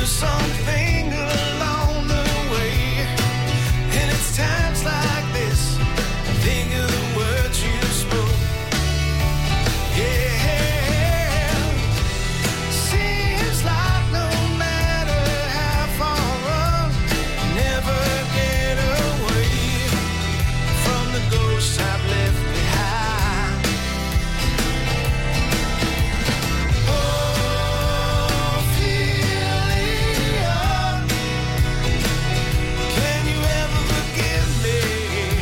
something along the way. And it's times like this, think of the words you spoke. Yeah, seems like no matter how far run, you never get away from the ghosts I've left behind. Oh, Ophelia, can you ever forgive me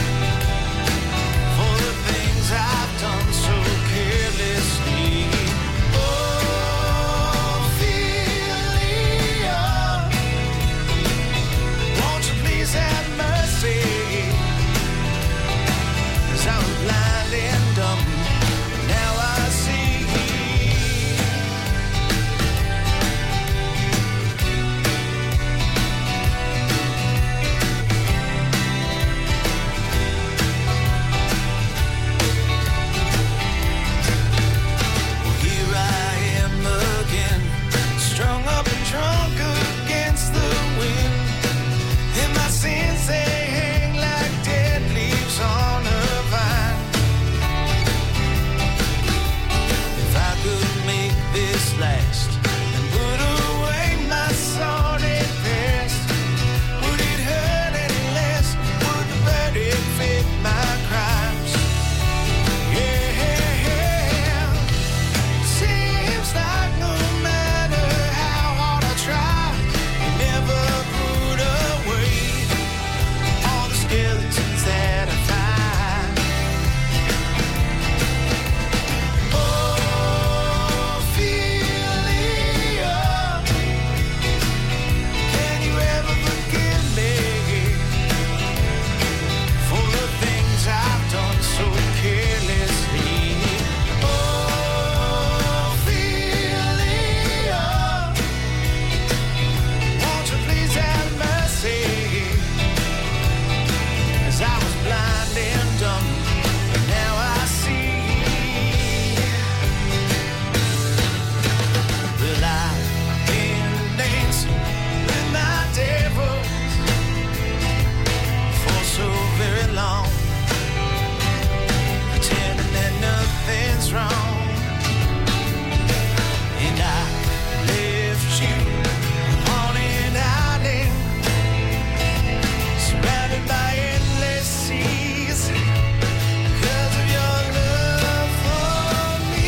for the things I've done so carelessly? Oh, Ophelia, won't you please have mercy? 'Cause I was blind and dumb, now I see. Here I am again, strung up and drunk against the wind. And my sins, they hang like dead leaves on a vine. If I could make this last and put away my sordid past, would it hurt any less? Would the verdict fit my crimes? Yeah, seems like no matter how hard I try, you never put away all the skeletons that I find. Oh, Ophelia, can you ever forgive me for the things I've done so carelessly? Oh, Ophelia, won't you please have mercy? 'Cause I was blind and dumb, and now I see. Well, I've been dancing with my devils for so very long, pretending that nothing's wrong. And I left you on an island, surrounded by endless seas, because of your love for me.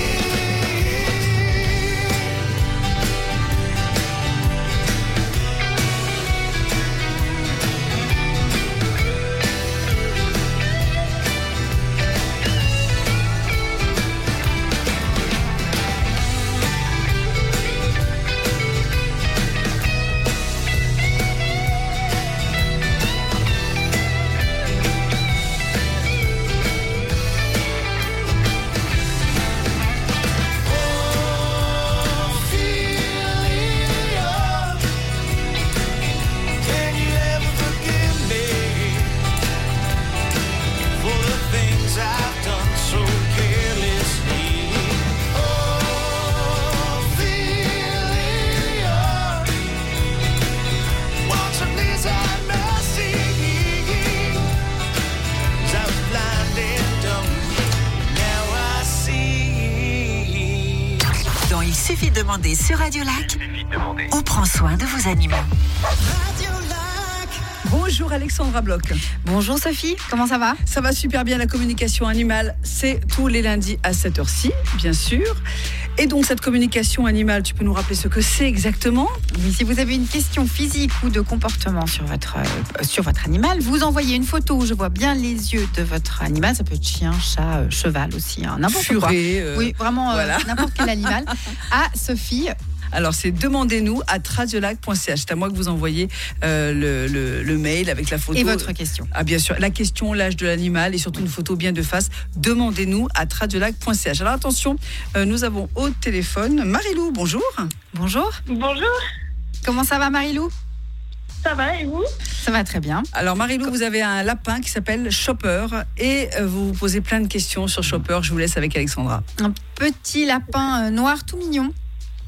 Suffit de demander sur Radio Lac. On prend soin de vos animaux. Bonjour Alexandra Bloch. Bonjour Sophie, comment ça va ? Ça va super bien, la communication animale, c'est tous les lundis à cette heure-ci, bien sûr. Et donc cette communication animale, tu peux nous rappeler ce que c'est exactement ? Oui, si vous avez une question physique ou de comportement sur votre animal, vous envoyez une photo où je vois bien les yeux de votre animal. Ça peut être chien, chat, cheval aussi, n'importe quoi. Oui, vraiment voilà. N'importe quel animal. À Sophie. Alors, c'est demandez-nous à radiolac.ch. C'est à moi que vous envoyez le mail avec la photo. Et votre question. Ah, bien sûr. La question, l'âge de l'animal et surtout une photo bien de face. Demandez-nous à radiolac.ch. Alors, attention, nous avons au téléphone Marilou. Bonjour. Bonjour. Bonjour. Comment ça va, Marilou ? Ça va et vous ? Ça va très bien. Alors Marilou, vous avez un lapin qui s'appelle Chopper et vous vous posez plein de questions sur Chopper. Je vous laisse avec Alexandra. Un petit lapin noir tout mignon.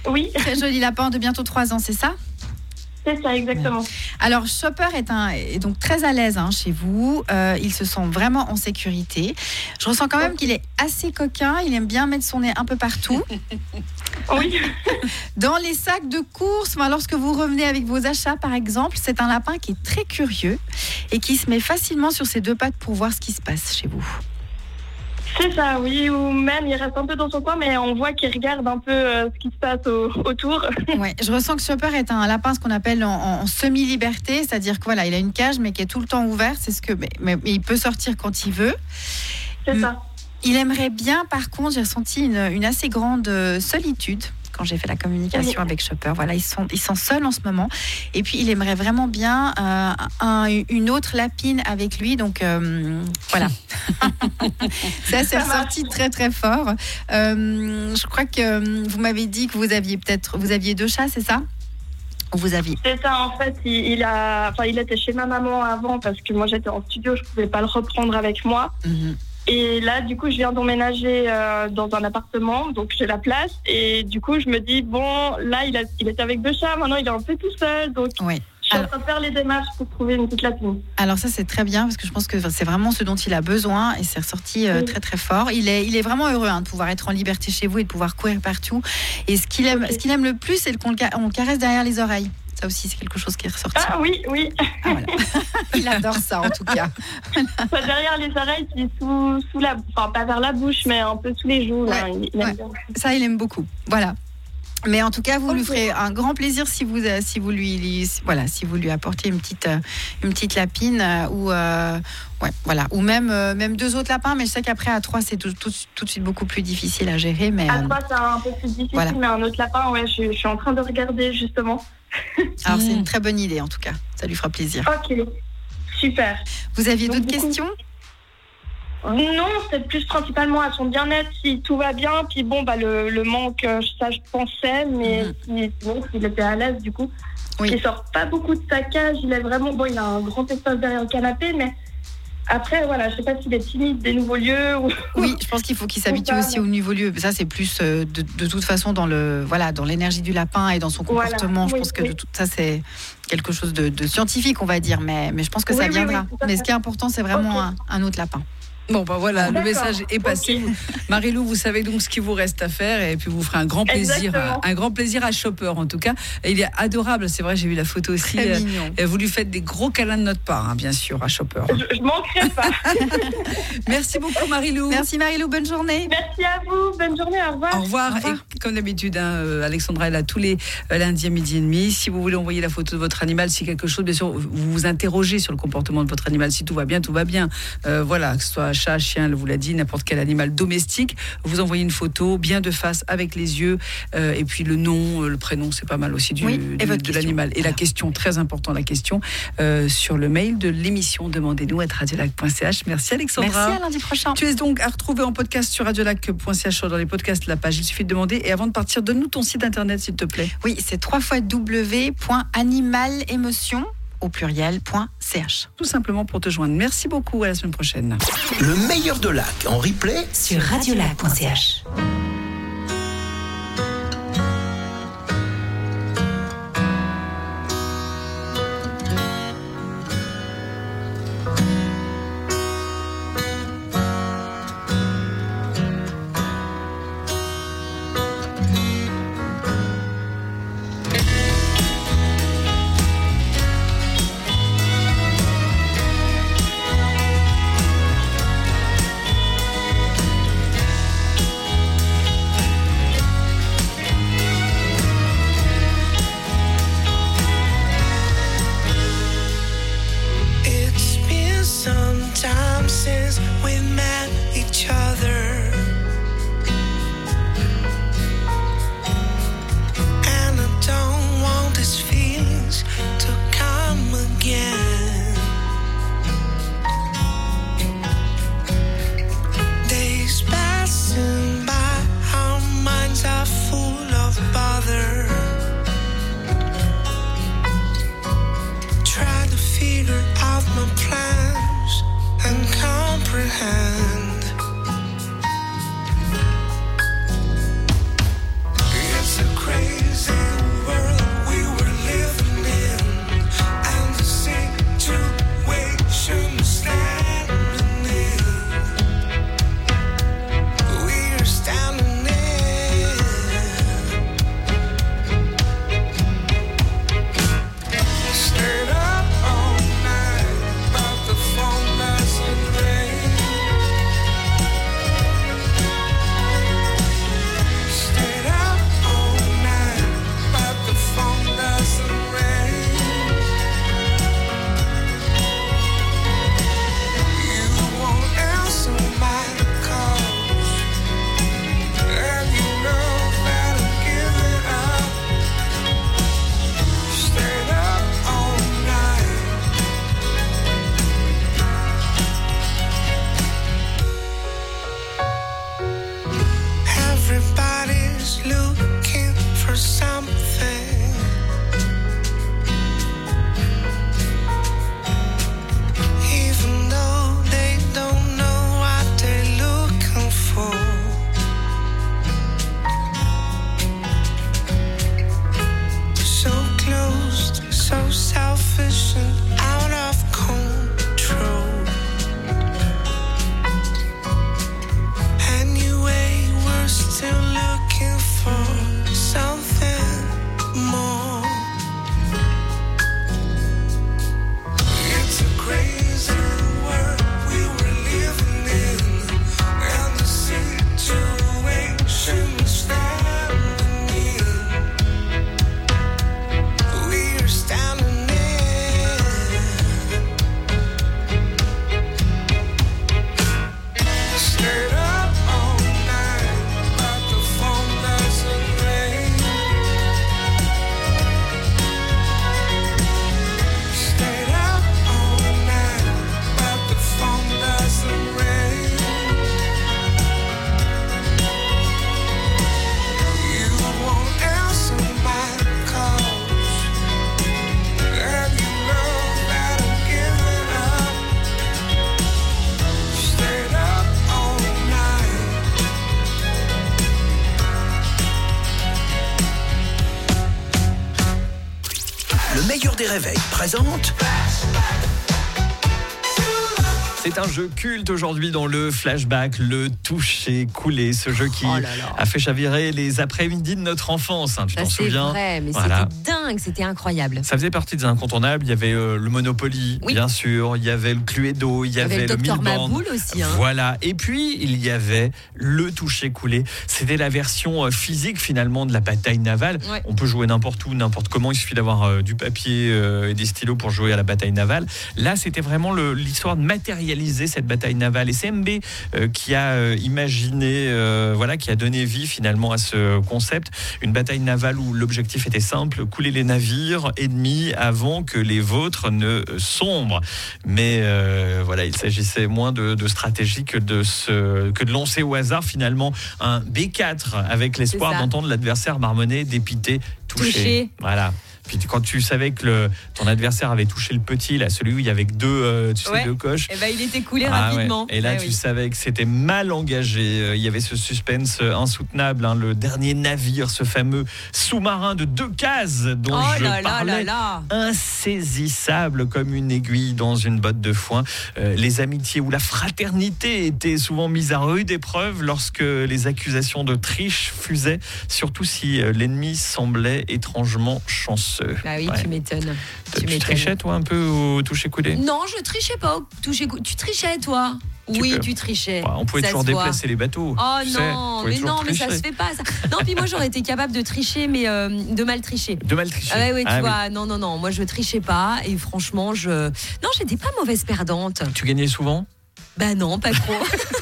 Oui. Très joli lapin de bientôt 3 ans, c'est ça ? C'est ça, exactement. Alors, Chopper est donc très à l'aise chez vous. Il se sent vraiment en sécurité. Je ressens quand même qu'il est assez coquin. Il aime bien mettre son nez un peu partout. Oui. Dans les sacs de courses, lorsque vous revenez avec vos achats, par exemple, c'est un lapin qui est très curieux et qui se met facilement sur ses 2 pattes pour voir ce qui se passe chez vous. C'est ça, oui, ou même il reste un peu dans son coin, mais on voit qu'il regarde un peu ce qui se passe autour. Ouais, je ressens que Chopper est un lapin, ce qu'on appelle en semi-liberté, c'est-à-dire que il a une cage, mais qui est tout le temps ouverte. Mais il peut sortir quand il veut. C'est ça. Il aimerait bien, par contre, j'ai ressenti une assez grande solitude quand j'ai fait la communication avec Chopper. Voilà, ils sont seuls en ce moment. Et puis, il aimerait vraiment bien une autre lapine avec lui. Donc, voilà. Ça s'est ressorti très, très fort. Je crois que vous m'avez dit que vous aviez 2 chats, c'est ça ? C'est ça, en fait, il était chez ma maman avant parce que moi, j'étais en studio, je ne pouvais pas le reprendre avec moi. Mm-hmm. Et là, du coup, je viens d'emménager dans un appartement, donc j'ai la place. Et du coup, je me dis, bon, là, il était avec 2 chats, maintenant il est un peu tout seul. Donc, je suis en train de faire les démarches pour trouver une petite lapine. Alors ça, c'est très bien, parce que je pense que c'est vraiment ce dont il a besoin. Et c'est ressorti très, très fort. Il est vraiment heureux de pouvoir être en liberté chez vous et de pouvoir courir partout. Et ce qu'il aime le plus, c'est qu'on le caresse derrière les oreilles. Ça aussi, c'est quelque chose qui est ressorti. Ah oui. Ah, voilà. Il adore ça, en tout cas. Voilà. Derrière les oreilles, c'est sous la... Enfin, pas vers la bouche, mais un peu sous les joues. Là. Il aime bien. Ça, il aime beaucoup. Voilà. Mais en tout cas, vous lui ferez un grand plaisir si vous lui apportez une petite lapine ou même 2 autres lapins. Mais je sais qu'après à 3, c'est tout de suite beaucoup plus difficile à gérer. Mais à 3, c'est un peu plus difficile, mais un autre lapin, je suis en train de regarder justement. Alors c'est une très bonne idée en tout cas, ça lui fera plaisir. Ok, super. Vous aviez d'autres questions ? Non, c'est plus principalement à son bien-être, si tout va bien. Puis bon, le manque, ça je pensais, mais sinon, s'il était à l'aise du coup. Oui. Il sort pas beaucoup de sa cage, il est vraiment... Bon, il a un grand espace derrière le canapé, mais... Après, voilà, je ne sais pas s'il est timide des nouveaux lieux. Oui, je pense qu'il faut qu'il s'habitue aussi aux nouveaux lieux. Ça, c'est plus de toute façon dans l'énergie du lapin et dans son comportement. Je pense que ça, c'est quelque chose de scientifique, on va dire. Mais je pense que ça viendra. Mais ce qui est important, c'est vraiment un autre lapin. Bon, voilà, le message est passé. Okay. Marie-Lou, vous savez donc ce qu'il vous reste à faire et puis vous ferez un grand plaisir à Chopper en tout cas. Et il est adorable, c'est vrai, j'ai vu la photo aussi. Très mignon. Et vous lui faites des gros câlins de notre part, bien sûr, à Chopper. Je manquerai pas. Merci beaucoup Marie-Lou. Merci Marie-Lou, bonne journée. Merci à vous, bonne journée, au revoir. Au revoir. Et comme d'habitude, Alexandra est là tous les lundis à 12h30. Si vous voulez envoyer la photo de votre animal, si quelque chose, bien sûr, vous vous interrogez sur le comportement de votre animal. Si tout va bien, tout va bien. Voilà, que ce soit chat, chien, elle vous l'a dit, n'importe quel animal domestique, vous envoyez une photo bien de face avec les yeux et puis le nom, le prénom, c'est pas mal aussi de l'animal. Et la question, très important, sur le mail de l'émission demandez-nous à radiolac.ch. Merci Alexandra. Merci, à lundi prochain. Tu es donc à retrouver en podcast sur radiolac.ch dans les podcasts, la page, il suffit de demander. Et avant de partir, donne-nous ton site internet s'il te plaît. Oui, c'est www.animalemotion au pluriel.ch. Tout simplement pour te joindre. Merci beaucoup, à la semaine prochaine. Le meilleur de Lac en replay sur radiolac.ch. meilleur des réveils présente... C'est un jeu culte aujourd'hui dans le flashback, le toucher coulé, ce jeu qui a fait chavirer les après-midi de notre enfance. Tu t'en souviens ? C'est vrai, mais c'était dingue, c'était incroyable. Ça faisait partie des incontournables. Il y avait le Monopoly, bien sûr. Il y avait le Cluedo, il y avait le Dr Milborn. Maboul aussi. Voilà. Et puis, il y avait le toucher coulé. C'était la version physique, finalement, de la bataille navale. Ouais. On peut jouer n'importe où, n'importe comment. Il suffit d'avoir du papier et des stylos pour jouer à la bataille navale. Là, c'était vraiment l'histoire de matérialiser cette bataille navale. Et c'est MB qui a imaginé, qui a donné vie finalement à ce concept. Une bataille navale où l'objectif était simple, couler les navires ennemis avant que les vôtres ne sombrent. Mais il s'agissait moins de stratégie que de lancer au hasard finalement un B4 avec l'espoir d'entendre l'adversaire marmonner, dépiter, toucher. Voilà. Puis quand tu savais que ton adversaire avait touché le petit, là, celui où il y avait deux coches, il était coulé rapidement. Et là, tu savais que c'était mal engagé. Il y avait ce suspense insoutenable, le dernier navire, ce fameux sous-marin de 2 cases dont je parlais, insaisissable comme une aiguille dans une botte de foin. Les amitiés ou la fraternité étaient souvent mises à rude épreuve lorsque les accusations de triche fusaient, surtout si l'ennemi semblait étrangement chanceux. Bah oui, tu m'étonnes. Tu trichais, toi, un peu au toucher coulé ? Non, je trichais pas au toucher coulé. Tu trichais, toi ? Tu trichais. On pouvait toujours déplacer les bateaux. Oh non, mais ça se fait pas. Ça. Non, puis moi j'aurais été capable de tricher, mais de mal tricher. De mal tricher. Tu vois. Oui. Non. Moi je trichais pas et franchement j'étais pas mauvaise perdante. Tu gagnais souvent ? Bah non, pas trop.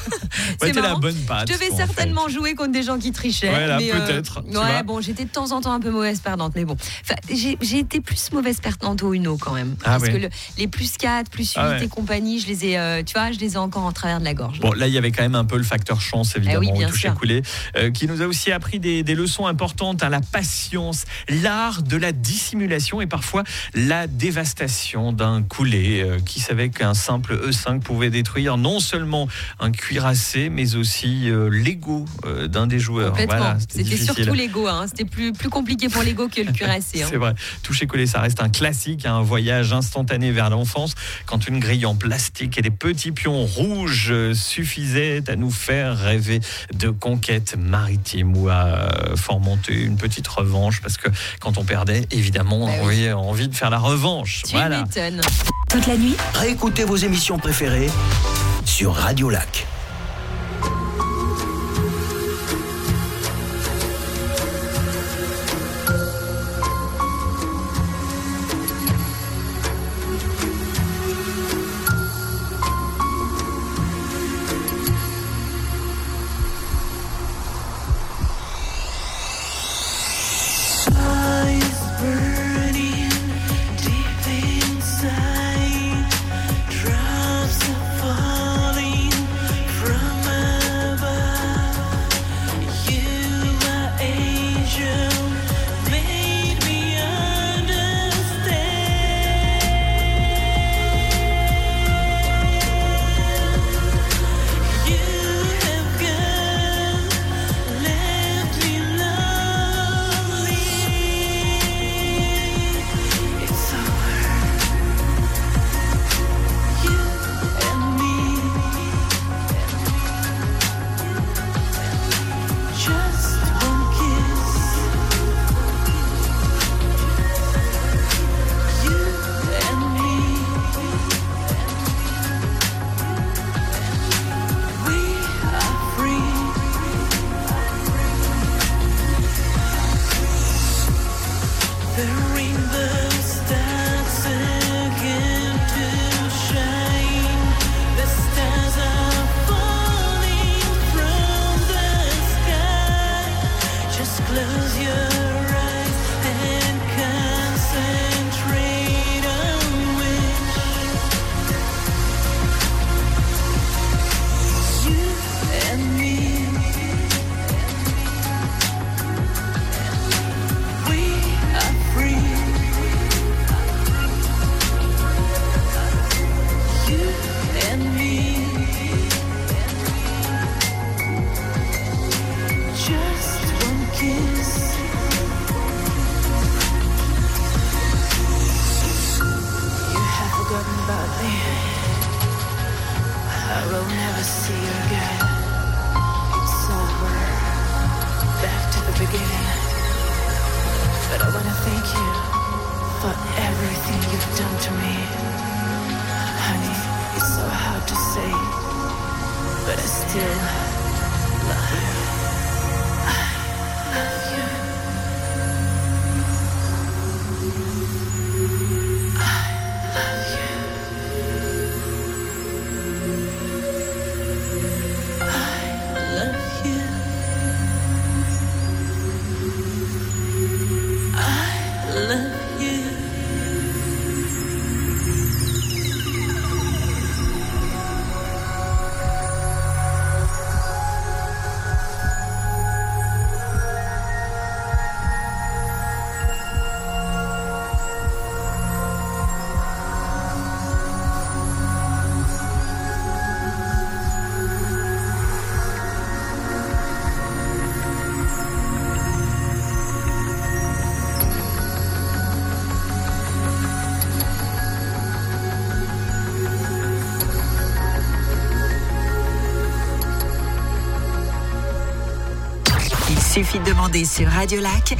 C'est la bonne patte. Je devais certainement jouer contre des gens qui trichaient. Peut-être. J'étais de temps en temps un peu mauvaise perdante, mais bon. J'ai été plus mauvaise perdante au Uno quand même. Parce que les plus 4, plus 8 et compagnie, je les ai encore en travers de la gorge. Bon, là, il y avait quand même un peu le facteur chance, évidemment, au toucher coulé, qui nous a aussi appris des leçons importantes, la patience, l'art de la dissimulation et parfois la dévastation d'un coulé. Qui savait qu'un simple E5 pouvait détruire non seulement un cuirassé, mais aussi l'ego d'un des joueurs. Complètement. C'était surtout l'ego. C'était plus compliqué pour l'ego que le cuirassé. C'est vrai. Toucher collé, ça reste un classique, un voyage instantané vers l'enfance. Quand une grille en plastique et des petits pions rouges suffisaient à nous faire rêver de conquête maritime ou à fomenter une petite revanche, parce que quand on perdait, évidemment, on avait envie de faire la revanche. Tu m'étonnes. Toute la nuit, réécoutez vos émissions préférées sur Radio Lac. beginning. But I wanna thank you for everything you've done to me. Honey, it's so hard to say, but I still love you. I love you. I love you. Il suffit de demander sur Radio Lac.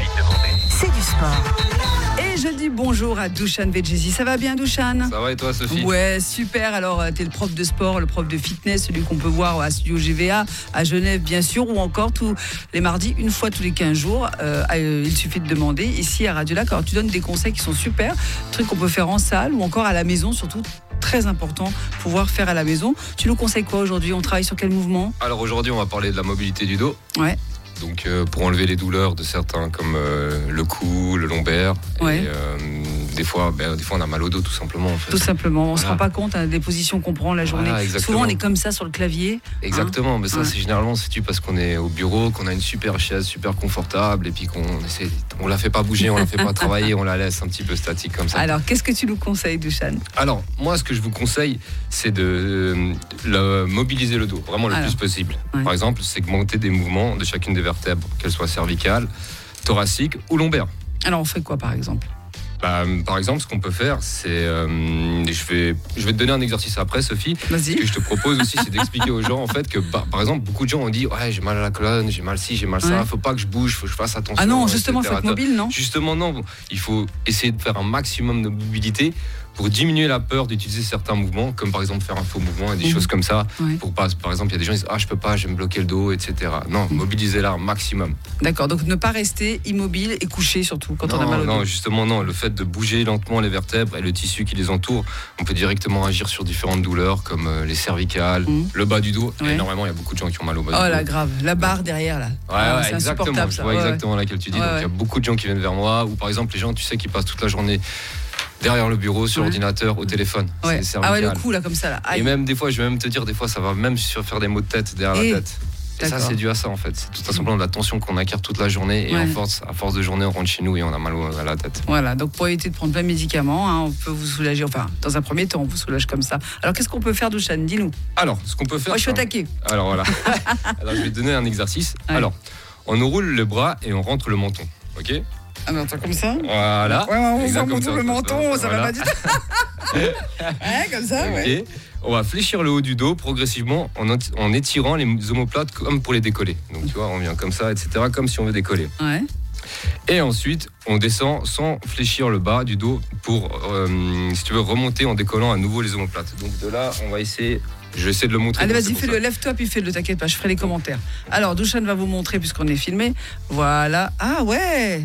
C'est du sport. Et je dis bonjour à Douchan Vegesi. Ça va bien, Douchan ? Ça va et toi, Sophie ? Ouais, super. Alors, t'es le prof de sport, le prof de fitness, celui qu'on peut voir à Studio GVA, à Genève, bien sûr, ou encore tous les mardis, une fois tous les 15 jours. Il suffit de demander ici à Radio Lac. Alors, tu donnes des conseils qui sont super, trucs qu'on peut faire en salle ou encore à la maison, surtout. Très important, pouvoir faire à la maison. Tu nous conseilles quoi aujourd'hui ? On travaille sur quel mouvement ? Alors aujourd'hui, on va parler de la mobilité du dos. Ouais. Donc pour enlever les douleurs de certains comme le cou, le lombaire. Ouais. Et des fois on a mal au dos tout simplement. En fait. Tout simplement, on se rend pas compte des positions qu'on prend la journée. Voilà, souvent on est comme ça sur le clavier. Exactement, mais ça c'est généralement parce qu'on est au bureau, qu'on a une super chaise, super confortable et puis on la fait pas bouger, on la fait pas travailler, on la laisse un petit peu statique comme ça. Alors qu'est-ce que tu nous conseilles, Douchan ? Alors moi ce que je vous conseille c'est de mobiliser le dos, vraiment le plus possible. Ouais. Par exemple, segmenter des mouvements de chacune des vertèbres, qu'elles soient cervicales, thoraciques ou lombaires. Alors on fait quoi par exemple ? Par exemple, ce qu'on peut faire, c'est... je vais te donner un exercice après, Sophie. Vas-y. Ce que je te propose aussi, c'est d'expliquer aux gens, en fait, que, par exemple, beaucoup de gens ont dit « Ouais, j'ai mal à la colonne, j'ai mal ci, j'ai mal ça, faut pas que je bouge, faut que je fasse attention. » Ah non, justement, il faut être mobile, non ? Justement, non. Il faut essayer de faire un maximum de mobilité pour diminuer la peur d'utiliser certains mouvements, comme par exemple faire un faux mouvement et des choses comme ça. Ouais. Par exemple, il y a des gens qui disent « Ah, je peux pas, je vais me bloquer le dos, etc. » Non, mobilisez-la un maximum. D'accord, donc ne pas rester immobile et couché surtout quand on a mal au dos. Non, justement, non. Le fait de bouger lentement les vertèbres et le tissu qui les entoure, on peut directement agir sur différentes douleurs comme les cervicales, le bas du dos. Et normalement, il y a beaucoup de gens qui ont mal au bas du dos. Oh là, grave. La barre derrière, là. Ouais, c'est exactement. Je vois exactement laquelle tu dis. Donc, il y a beaucoup de gens qui viennent vers moi, ou par exemple, les gens, tu sais, qui passent toute la journée derrière le bureau, sur l'ordinateur, au téléphone. Ouais. Ah ouais, le coup, là, comme ça, là. Aïe. Et même, des fois, je vais même te dire, des fois, ça va même faire des maux de tête derrière la tête. Et ça, c'est dû à ça, en fait. C'est tout simplement de la tension qu'on acquiert toute la journée. Et à force de journée, on rentre chez nous et on a mal à la tête. Voilà, donc pour éviter de prendre plein de médicaments, on peut vous soulager. Enfin, dans un premier temps, on vous soulage comme ça. Alors, qu'est-ce qu'on peut faire, Douchan ? Dis-nous. Alors, ce qu'on peut faire... Moi, je suis attaqué. Alors, voilà. Alors, je vais te donner un exercice. Ouais. Alors, on enroule le bras et on rentre le menton. OK ? Ah non, attends, comme ça ? Voilà. Ouais, on voit le menton, ça va pas du tout. Ouais, comme ça, ouais. On va fléchir le haut du dos progressivement en étirant les omoplates comme pour les décoller. Donc tu vois, on vient comme ça, etc., comme si on veut décoller. Ouais. Et ensuite, on descend sans fléchir le bas du dos pour, si tu veux, remonter en décollant à nouveau les omoplates. Donc de là, on va essayer... Je vais essayer de le montrer. Allez, vas-y, fais-le, lève-toi, puis fais-le, t'inquiète pas, je ferai les commentaires. Alors, Douchan va vous montrer, puisqu'on est filmé. Voilà. Ah ouais.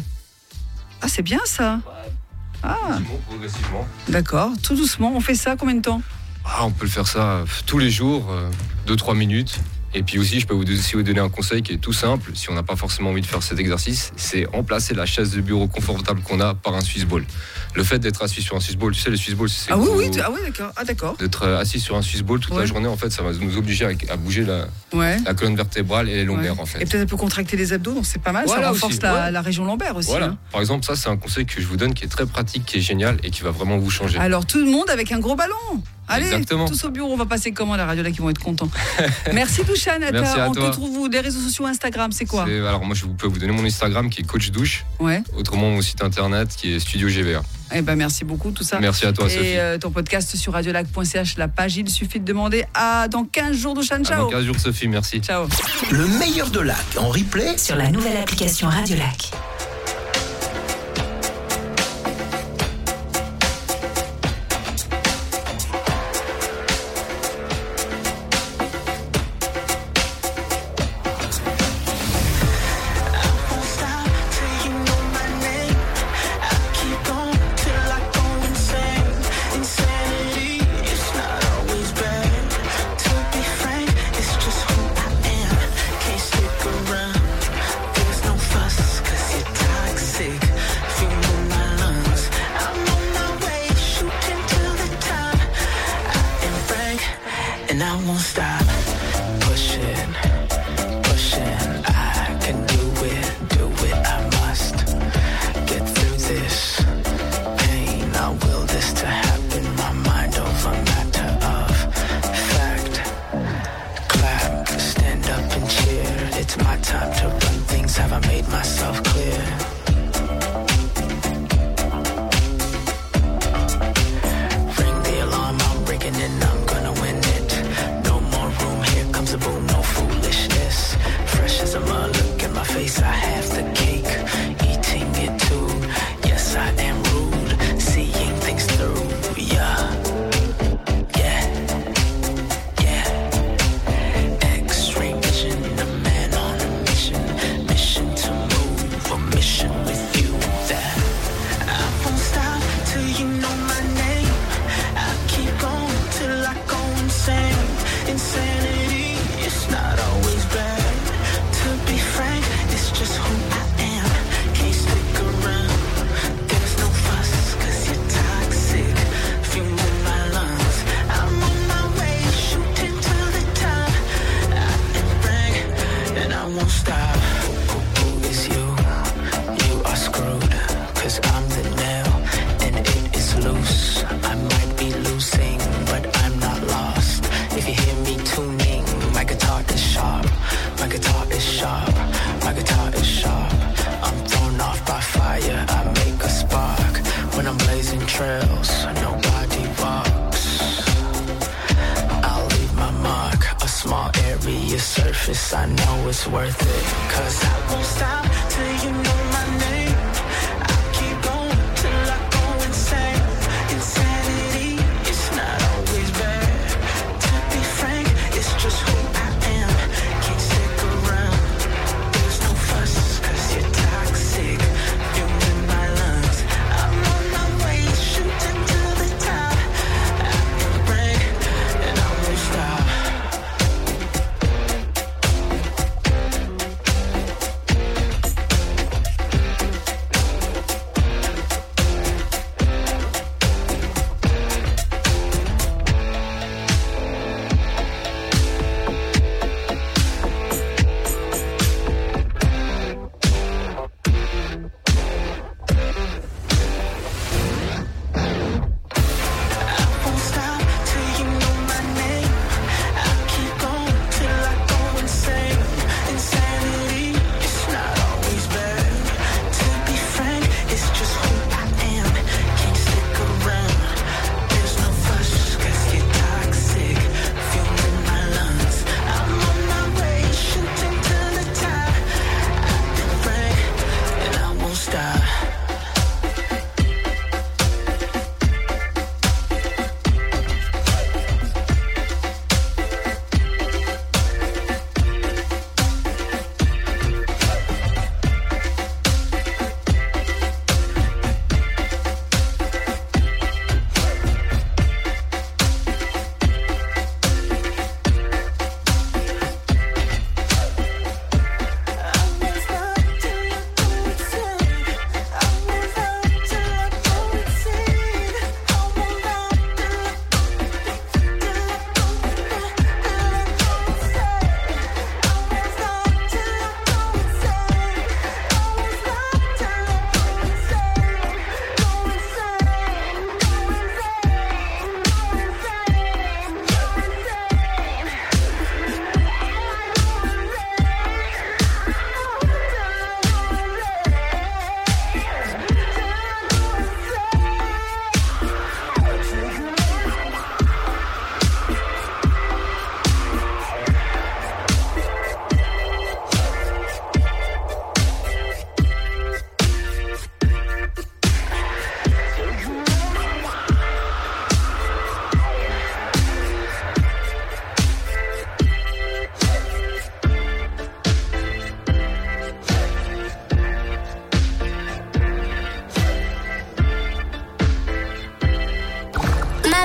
Ah, c'est bien ça. Ah. Progressivement. D'accord, tout doucement. On fait ça combien de temps ? On peut le faire ça tous les jours, 2-3 minutes. Et puis aussi, je peux vous donner un conseil qui est tout simple, si on n'a pas forcément envie de faire cet exercice, c'est remplacer la chaise de bureau confortable qu'on a par un Swiss ball. Le fait d'être assis sur un Swiss ball, tu sais, le Swiss ball, c'est... Oui, d'accord. D'être assis sur un Swiss ball toute la journée, en fait, ça va nous obliger à bouger la colonne vertébrale et les lombaires, en fait. Et peut-être un peu contracter les abdos, donc c'est pas mal, voilà, ça renforce la région lombaire aussi. Voilà. Hein. Par exemple, ça, c'est un conseil que je vous donne qui est très pratique, qui est génial et qui va vraiment vous changer. Alors, tout le monde avec un gros ballon. Allez, exactement. Tous au bureau, on va passer comment la Radio Lac, ils vont être contents. Merci Douchan. On te trouve où? Des réseaux sociaux, Instagram, c'est quoi? Alors moi, je peux vous donner mon Instagram qui est Coach Douche. Ouais. Autrement, mon site internet qui est Studio GVA. Eh ben merci beaucoup tout ça. Merci à toi Sophie. Et ton podcast sur radiolac.ch, la page, il suffit de demander dans 15 jours Douchan. Ciao. Dans 15 jours Sophie, merci. Ciao. Le meilleur de Lac en replay sur la nouvelle application Radio Lac.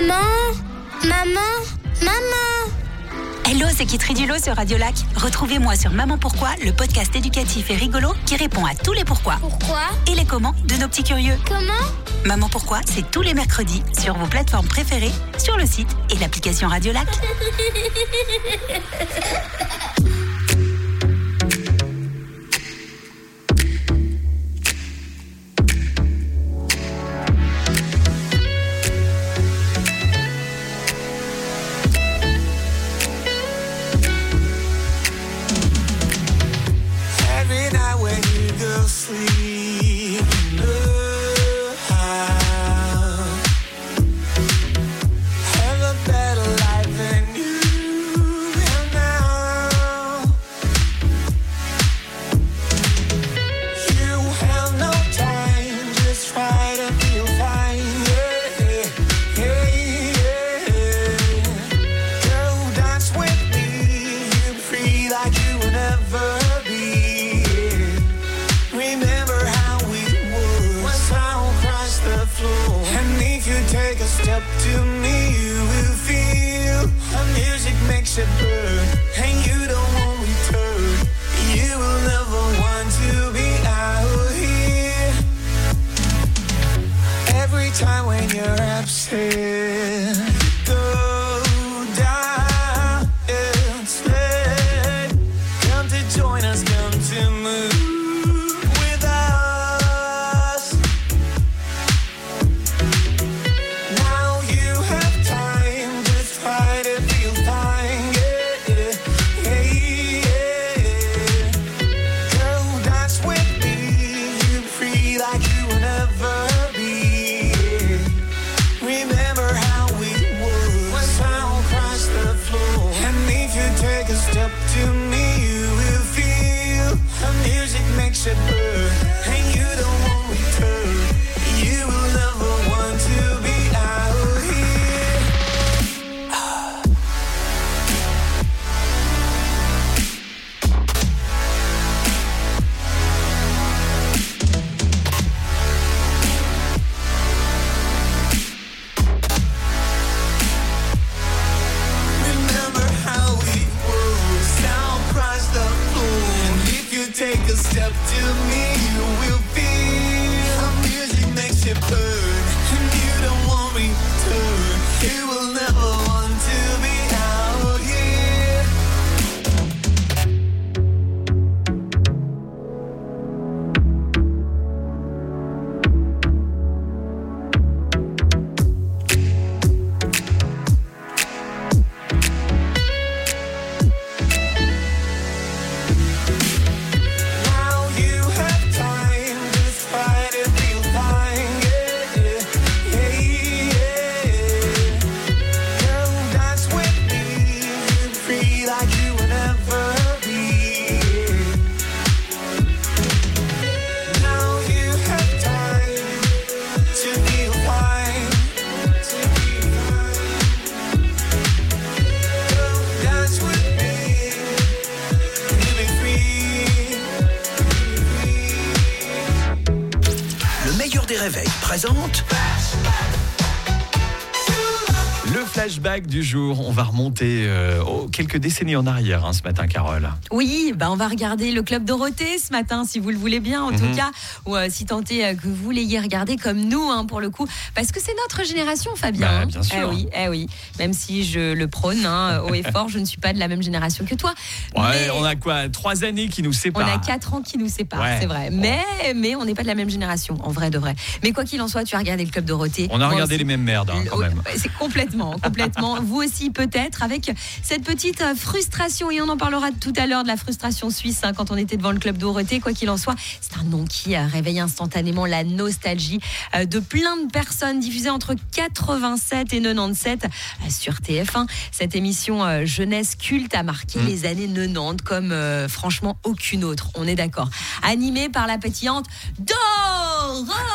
Hello, c'est Kitri Dulot sur Radio Lac. Retrouvez-moi sur Maman Pourquoi, le podcast éducatif et rigolo qui répond à tous les pourquoi. Pourquoi Et les comment de nos petits curieux. Comment Maman Pourquoi, c'est tous les mercredis sur vos plateformes préférées, sur le site et l'application Radio Lac. Sleep in the house. Have a better life than you have now. You have no time, just try to feel fine. Girl, dance with me. You're free like you will never be. Remember how we were when sound crossed the floor. And if you take a step to me, you will feel the music makes it burn. And you don't want return. You will never want to be out here. Every time when you're upset, go down instead. Come to join us, come to move. Step to me, you will feel the music makes it burn, and you don't want return. You will never want to be out here. Remember how we take a step to me, you will feel the music makes you burn, and you don't want me to. You will never want to be out here. Réveil présente le flashback du jour. On va remonter quelques décennies en arrière ce matin, Carole. Oui, on va regarder le Club Dorothée ce matin, si vous le voulez bien, en tout cas, ou si tant est que vous l'ayez regardé comme nous, pour le coup, parce que c'est notre génération, Fabien. Bien sûr. Eh oui. Même si je le prône haut et fort, je ne suis pas de la même génération que toi. Ouais, on a quoi, 3 années qui nous séparent. On a 4 ans qui nous séparent, c'est vrai. Mais on n'est pas de la même génération, en vrai de vrai. Mais quoi qu'il en soit, tu as regardé le Club Dorothée. On a regardé les mêmes merdes, quand même. C'est complètement. Vous aussi peut-être, avec cette petite frustration, et on en parlera tout à l'heure de la frustration suisse quand on était devant le Club Dorothée. Quoi qu'il en soit, c'est un nom qui réveille instantanément la nostalgie de plein de personnes, diffusée entre 87 et 97 sur TF1. Cette émission jeunesse culte a marqué les années 90 comme franchement aucune autre, on est d'accord. Animée par la pétillante Doro.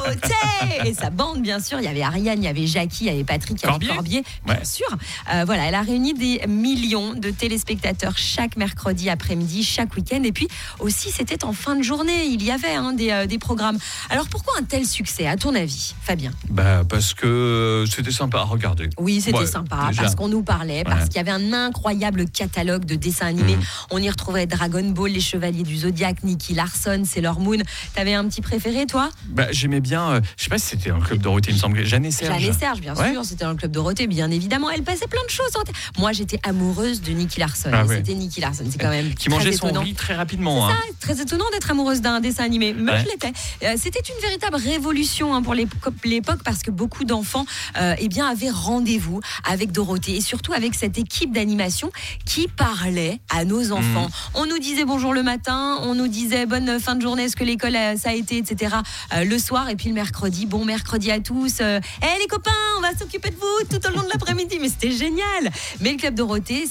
Dorothée et sa bande, bien sûr. Il y avait Ariane, il y avait Jackie, il y avait Patrick, il y avait Corbier, bien sûr. Voilà, elle a réuni des millions de téléspectateurs chaque mercredi après-midi, chaque week-end. Et puis aussi, c'était en fin de journée. Il y avait des programmes. Alors pourquoi un tel succès, à ton avis, Fabien ? Parce que c'était sympa à regarder. Oui, c'était sympa, déjà. Parce qu'on nous parlait, parce qu'il y avait un incroyable catalogue de dessins animés. On y retrouvait Dragon Ball, Les Chevaliers du Zodiac, Nicky Larson, Sailor Moon. T'avais un petit préféré, toi ? J'aimais bien, je sais pas si c'était dans le Club Dorothée, il me semble. Jeanne et Serge, bien sûr, c'était dans le Club Dorothée, bien évidemment. Elle passait plein de choses. Moi, j'étais amoureuse de Nicky Larson. C'était Nicky Larson, c'est quand même qui mangeait son riz très rapidement. C'est ça, très étonnant d'être amoureuse d'un dessin animé. Mais je l'étais. C'était une véritable révolution pour l'époque, parce que beaucoup d'enfants avaient rendez-vous avec Dorothée et surtout avec cette équipe d'animation qui parlait à nos enfants. On nous disait bonjour le matin, on nous disait bonne fin de journée, est-ce que l'école ça a été, etc. Le soir, et puis le mercredi, bon mercredi à tous. Les copains, on va s'occuper de vous tout au long de l'après-midi. Mais c'était génial. Mais le Club Dorothée,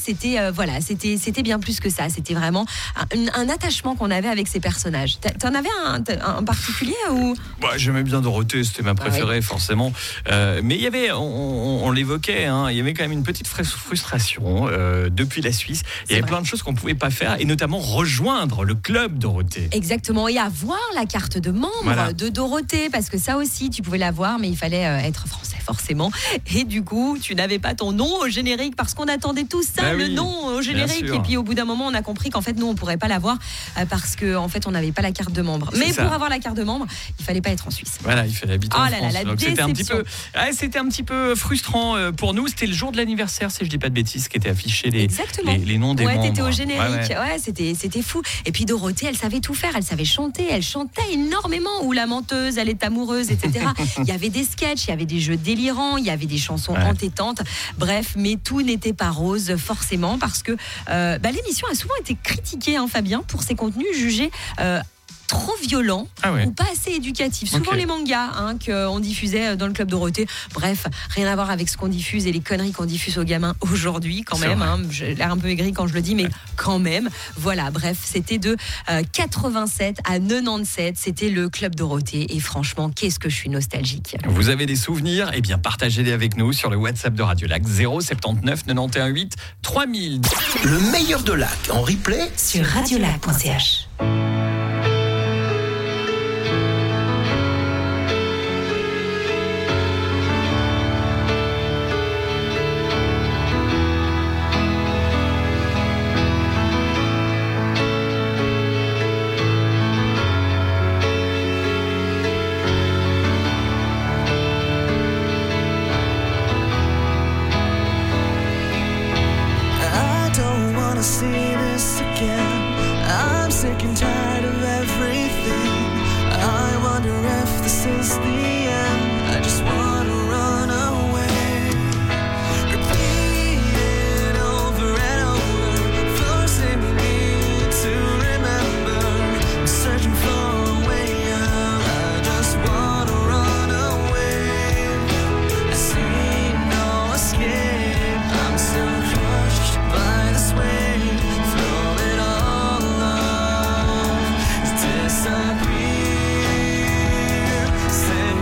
c'était bien plus que ça. C'était vraiment un attachement qu'on avait avec ces personnages. T'en avais un particulier ou... J'aimais bien Dorothée, c'était ma préférée forcément. Mais il y avait, on l'évoquait, il y avait quand même une petite frustration depuis la Suisse. Il y avait plein de choses qu'on ne pouvait pas faire, et notamment rejoindre le Club Dorothée. Exactement, et avoir la carte de membre de Dorothée, parce que ça aussi, tu pouvais l'avoir, mais il fallait être français forcément. Et du coup, tu n'avais pas ton nom au générique, parce qu'on attendait tout ça, le nom au générique. Et puis au bout d'un moment, on a compris qu'en fait, nous, on ne pourrait pas l'avoir parce qu'en fait, on n'avait pas la carte de membre. Mais pour avoir la carte de membre, il ne fallait pas être en Suisse. Voilà, il fallait habiter en France. La donc c'était un petit peu frustrant pour nous. C'était le jour de l'anniversaire, si je dis pas de bêtises, qui était affiché les noms des membres. T'étais au générique. C'était fou. Et puis Dorothée, elle savait tout faire. Elle savait chanter. Elle chantait énormément. Ou la menteuse, elle est amoureuse, etc. Il y avait des sketchs, il y avait des jeux délirants, il y avait des chansons entêtantes. Bref, mais tout n'était pas rose forcément, parce que l'émission a souvent été critiquée, Fabien, pour ses contenus jugés trop violent ou pas assez éducatif. Souvent les mangas qu'on diffusait dans le Club Dorothée. Bref, rien à voir avec ce qu'on diffuse et les conneries qu'on diffuse aux gamins aujourd'hui quand même. J'ai l'air un peu aigri quand je le dis, mais quand même. Voilà, bref, c'était de 87 à 97. C'était le Club Dorothée et franchement, qu'est-ce que je suis nostalgique. Vous avez des souvenirs ? Eh bien, partagez-les avec nous sur le WhatsApp de Radio Lac 079 91 8 3000. Le meilleur de Lac en replay sur radiolac.ch. See this again. I'm sick and tired of everything. I wonder if this is the end. I just wanna run away. Repeat it over and over, forcing me to remember. I'm searching for a way out. I just wanna run away. I see no escape. I'm so crushed by this way. Disappear, send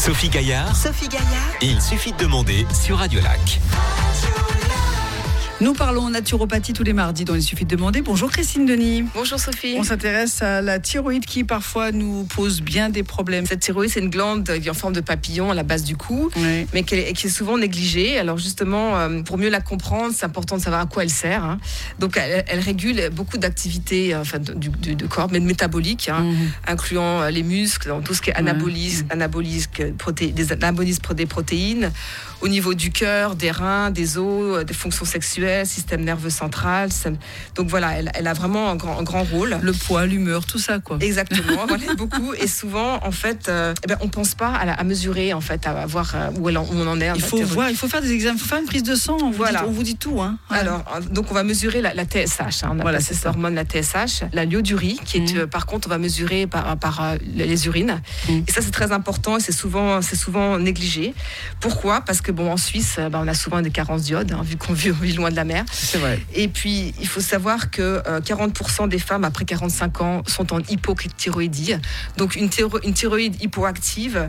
Sophie Gaillard. Il suffit de demander sur Radio Lac. Nous parlons naturopathie tous les mardis, dont il suffit de demander. Bonjour Christine Denis. Bonjour Sophie. On s'intéresse à la thyroïde qui parfois nous pose bien des problèmes. Cette thyroïde, c'est une glande qui est en forme de papillon à la base du cou, mais qui est souvent négligée. Alors justement, pour mieux la comprendre, c'est important de savoir à quoi elle sert. Hein. Donc elle régule beaucoup d'activités du corps, mais métaboliques, incluant les muscles, dans tout ce qui est anabolisme des protéines, au niveau du cœur, des reins, des os, des fonctions sexuelles, système nerveux central. Donc voilà, elle a vraiment un grand rôle. Le poids, l'humeur, tout ça, quoi. Exactement, voilà, beaucoup. Et souvent, en fait, on pense pas à mesurer, en fait, à voir où on en est. Il faut faire des examens, il faut faire une prise de sang. On vous dit tout. Hein. Alors, donc on va mesurer la TSH. On appelle cette hormone la TSH, la lyodurie, qui est, par contre, on va mesurer par les urines. Et ça, c'est très important et c'est souvent négligé. Pourquoi ? Parce que en Suisse, on a souvent des carences d'iode, vu qu'on vit loin de la mer. C'est vrai. Et puis, il faut savoir que 40% des femmes après 45 ans sont en hypothyroïdie. Donc, une thyroïde hypoactive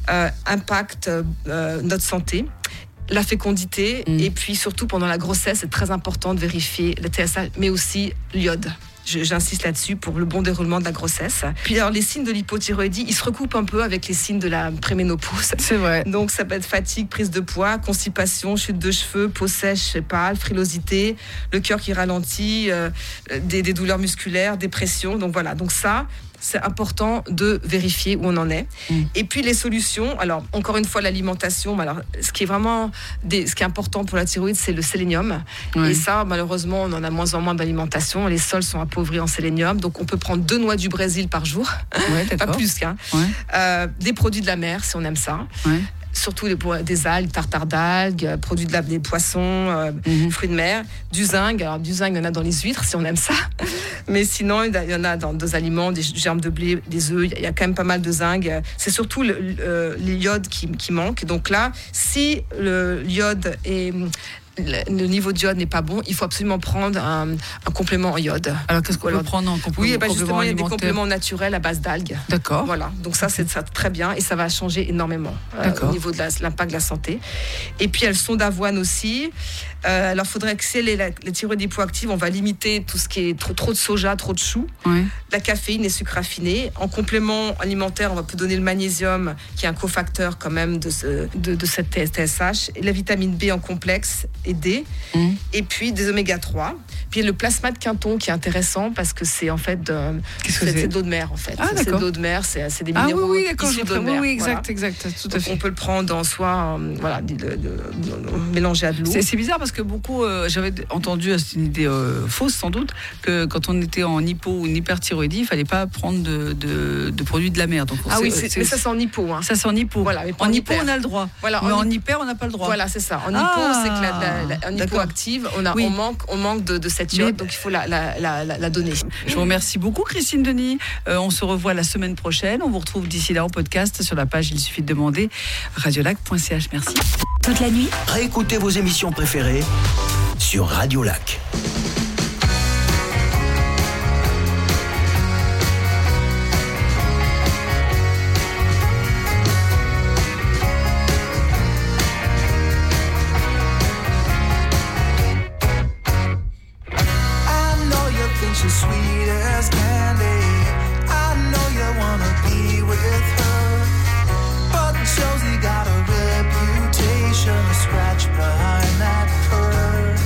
impacte notre santé, la fécondité, et puis surtout pendant la grossesse, c'est très important de vérifier le TSH, mais aussi l'iode. J'insiste là-dessus pour le bon déroulement de la grossesse. Puis alors les signes de l'hypothyroïdie, ils se recoupent un peu avec les signes de la préménopause. C'est vrai. Donc ça peut être fatigue, prise de poids, constipation, chute de cheveux, peau sèche et pâle, frilosité, le cœur qui ralentit, des douleurs musculaires, dépression. Donc voilà, donc ça, c'est important de vérifier où on en est. Et puis les solutions, alors encore une fois l'alimentation, alors ce qui est important pour la thyroïde, c'est le sélénium. Et ça, malheureusement, on en a moins en moins d'alimentation. Les sols sont appauvris en sélénium, donc on peut prendre 2 noix du Brésil par jour, pas plus qu'un. Des produits de la mer, si on aime ça. Surtout des algues, tartare d'algues, produits des poissons, fruits de mer, du zinc. Alors du zinc, il y en a dans les huîtres si on aime ça. Mais sinon, il y en a dans des aliments, des germes de blé, des œufs. Il y a quand même pas mal de zinc. C'est surtout l'iode qui manque. Donc là, si l'iode est... Le niveau d'iode n'est pas bon, il faut absolument prendre un complément en iode. Alors qu'est-ce qu'on peut prendre en complément? Oui, justement, il y a des compléments naturels à base d'algues. D'accord. Voilà, donc ça c'est très bien et ça va changer énormément au niveau de l'impact de la santé. Et puis il y a le son d'avoine aussi. Alors il faudrait que c'est les thyroïdes hypoactives, on va limiter tout ce qui est trop de soja, trop de choux, la caféine, les sucres raffinés. En complément alimentaire, on peut donner le magnésium qui est un cofacteur quand même de cette TSH, et la vitamine B en complexe et D, et puis des oméga 3. Puis le plasma de Quinton qui est intéressant parce que c'est en fait c'est de l'eau de mer en fait. C'est de l'eau de mer, c'est des minéraux issus de l'eau de mer. Oui, exact, tout à fait. On peut le prendre en soi, mélanger à de l'eau. C'est bizarre parce que beaucoup, j'avais entendu, c'est une idée fausse sans doute, que quand on était en hypo ou une hyperthyroïdie, il fallait pas prendre de produits de la mer. Donc mais ça c'est en hypo. Ça c'est en hypo. Voilà, en hypo on a le droit. Voilà, mais en hyper on n'a pas le droit. Voilà, c'est ça. En hypo, c'est que en hypoactive, on manque de cette iode, donc il faut la donner. Je vous remercie beaucoup Christine Denis. On se revoit la semaine prochaine. On vous retrouve d'ici là en podcast sur la page Il suffit de demander, radiolac.ch. Merci. Toute la nuit, Réécoutez vos émissions préférées sur Radio Lac. She's sweet as candy. I know you wanna be with her, but Josie got a reputation to scratch behind that purr.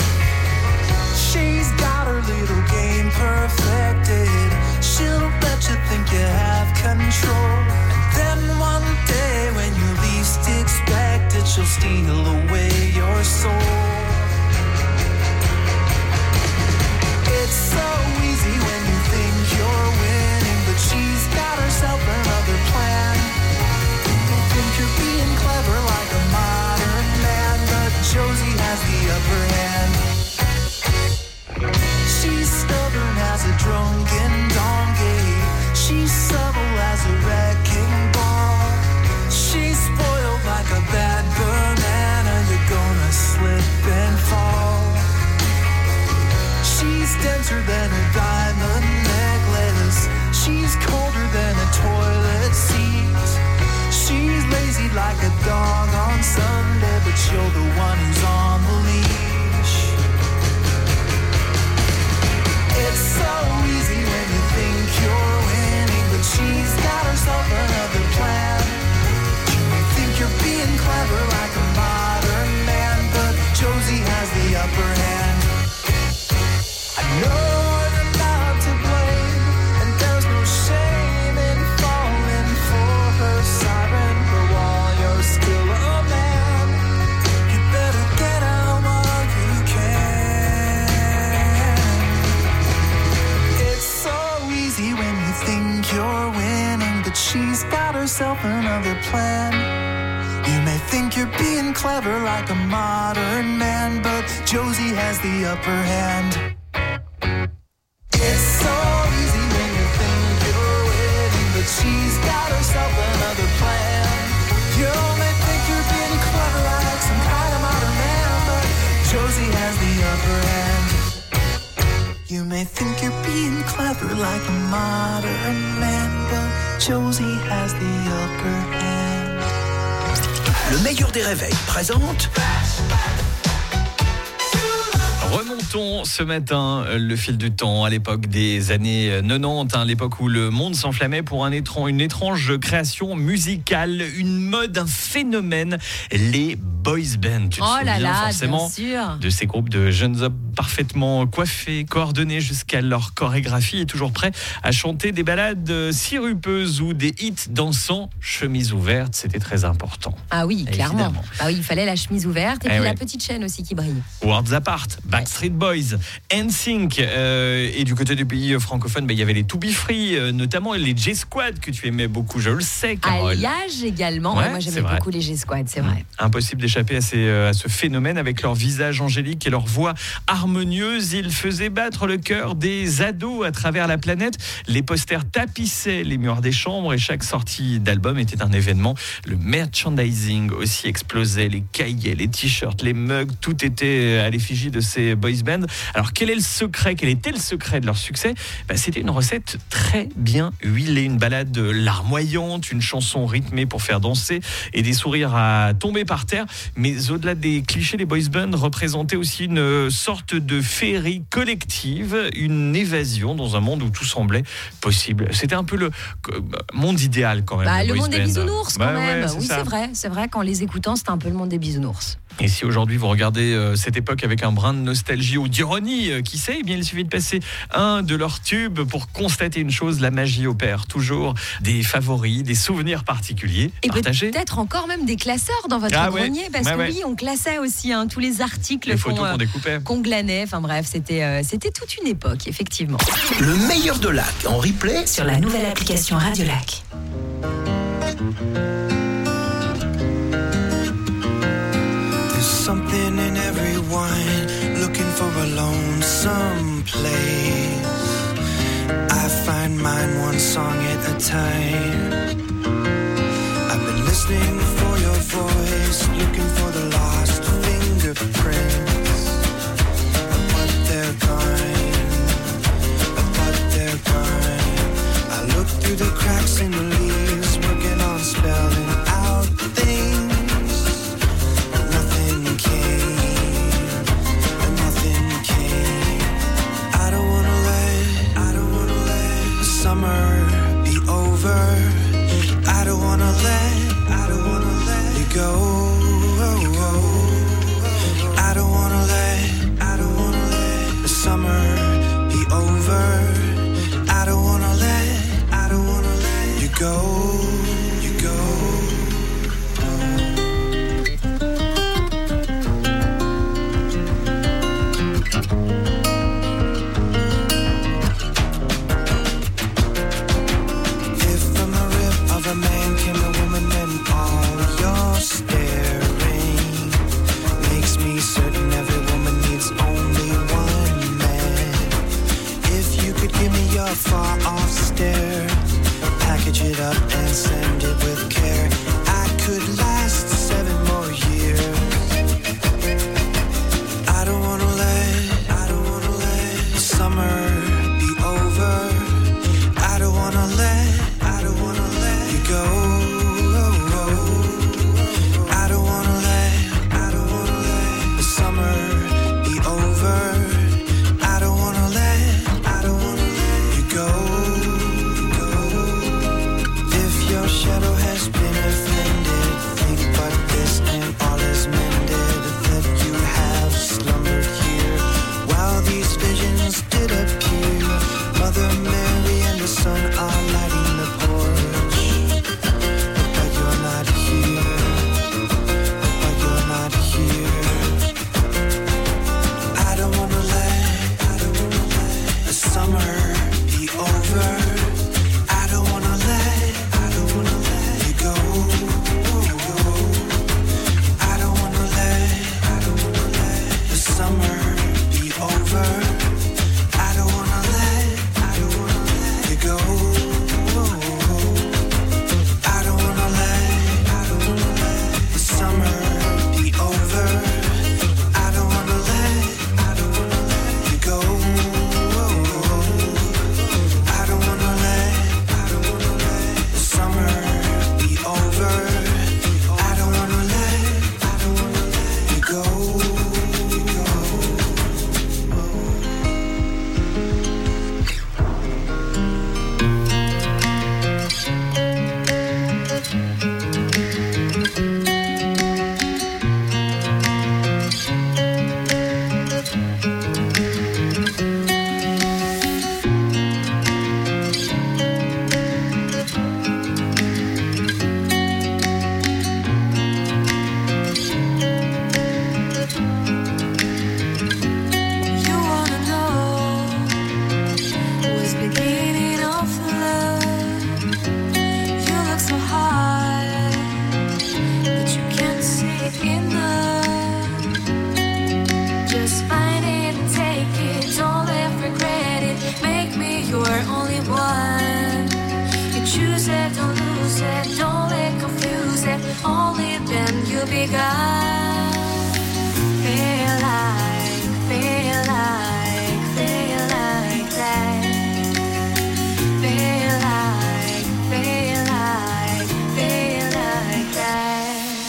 She's got her little game perfected. She'll bet you think you have control, and then one day when you least expect it, she'll steal away your soul. It's so easy when you think you're winning, but she's got herself another plan. You think you're being clever like a modern man, but Josie has the upper hand. She's stubborn as a drunken donkey. She's subtle as a wrecking ball. She's spoiled like a bad banana. on Sunday, but you're the one who's on the leash. It's so easy when you think you're winning, but she's got herself another plan. You may think you're being clever like a modern man, but Josie has the upper hand. I know you're not to blame, and there's no shame in falling for her siren, but while you're still a man, you better get out while you can. It's so easy when you think you're winning, but she's got herself another plan. You may think you're being clever like a modern man, but Josie has the upper hand. It's so easy when you think you're winning, but she's got herself another plan. You may think you're being clever like some kind of modern man, but Josie has the upper hand. You may think you're being clever like a modern man, but Josie has the upper hand. Le meilleur des réveils présente. Remontons ce matin le fil du temps à l'époque des années 90, l'époque où le monde s'enflammait pour une étrange création musicale, une mode, un phénomène, les boys bands. Tu te souviens forcément de ces groupes de jeunes hommes parfaitement coiffés, coordonnés jusqu'à leur chorégraphie et toujours prêts à chanter des ballades sirupeuses ou des hits dansants, chemise ouverte, c'était très important. Ah oui, clairement. Ah oui, il fallait la chemise ouverte et puis la petite chaîne aussi qui brille. Worlds Apart, Backstreet Boys, NSYNC, et du côté du pays francophone, il y avait les To Be Free, notamment les J-Squad que tu aimais beaucoup, je le sais, Carole. Alliage également, moi j'aimais beaucoup les J-Squad, c'est vrai. Impossible d'échapper à ce phénomène avec leur visage angélique et leur voix harmonieuse. Ils faisaient battre le cœur des ados à travers la planète. Les posters tapissaient les murs des chambres et chaque sortie d'album était un événement. Le merchandising aussi explosait, les cahiers, les t-shirts, les mugs, tout était à l'effigie de ces boys bands. Alors quel était le secret de leur succès? C'était une recette très bien huilée, une balade larmoyante, une chanson rythmée pour faire danser et des sourires à tomber par terre. Mais au-delà des clichés, les boys bands représentaient aussi une sorte de féerie collective, une évasion dans un monde où tout semblait possible. C'était un peu le monde idéal quand même. Le monde des bisounours quand même. Oui, c'est vrai qu'en les écoutant, c'était un peu le monde des bisounours. Et si aujourd'hui vous regardez cette époque avec un brin de nostalgie ou d'ironie, qui sait, eh bien il suffit de passer un de leurs tubes pour constater une chose, la magie opère toujours des favoris, des souvenirs particuliers et partagés. Peut-être encore même des classeurs dans votre grenier, parce que oui, on classait aussi tous les articles qu'on glanait. Enfin bref, c'était toute une époque, effectivement. Le meilleur de Lac en replay sur la nouvelle application Radio Lac. Something in everyone looking for a lonesome place. I find mine one song at a time. I've been listening for your voice, looking for the lost fingerprints. But they're gone. I look through the cracks in the leaves, working on spelling out things. Summer be over. I don't wanna let you go. I don't wanna let the summer be over. I don't wanna let you go. Far off stare, package it up and send it with care. I could last 7 more years. I don't wanna let the summer be over. I don't wanna let you go. I don't wanna it, don't lose it, don't let confuse it. Only then you begun. Feel like that. Feel like that. Feel like that.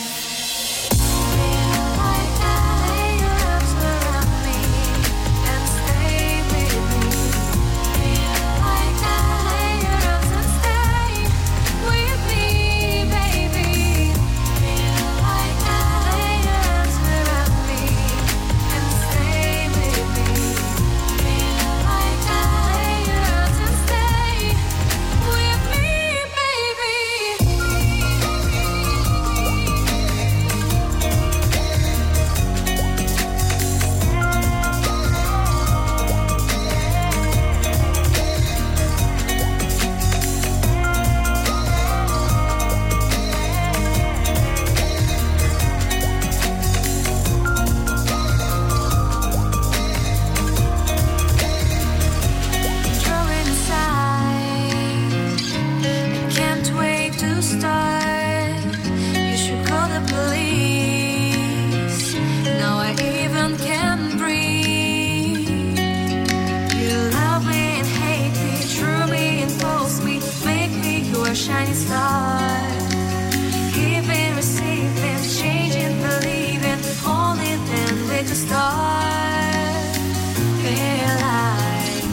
Shiny star, giving, receiving, changing, believing, only then we could start. Feel like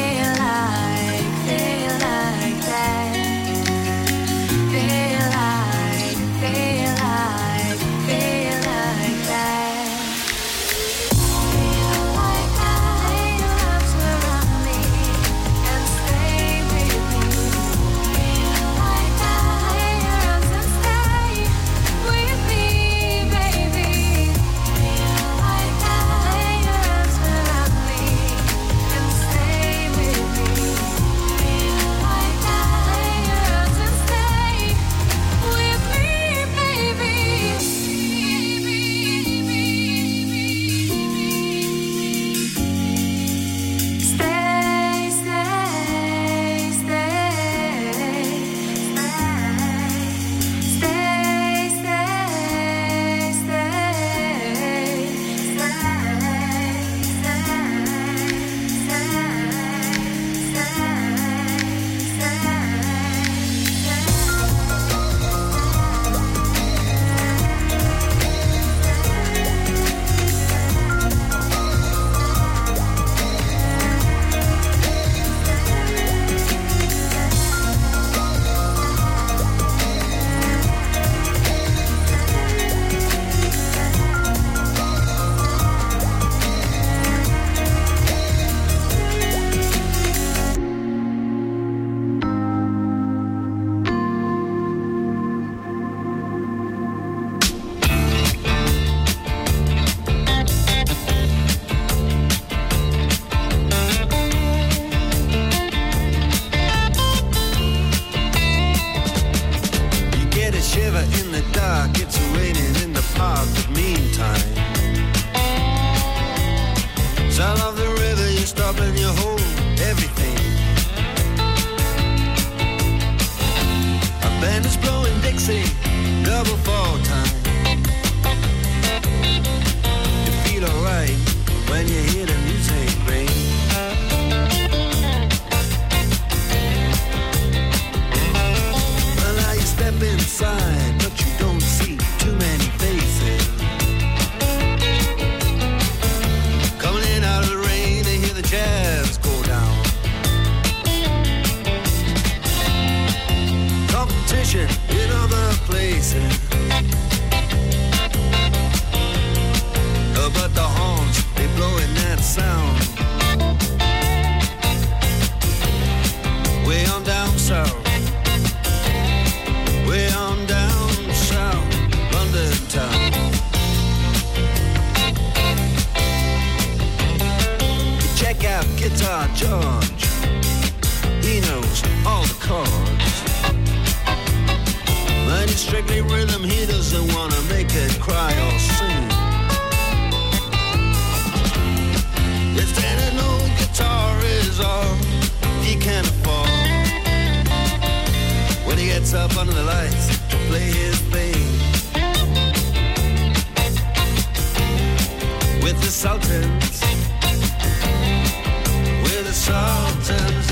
that. Feel like that. gets up under the lights to play his thing. With the Sultans, with the Sultans.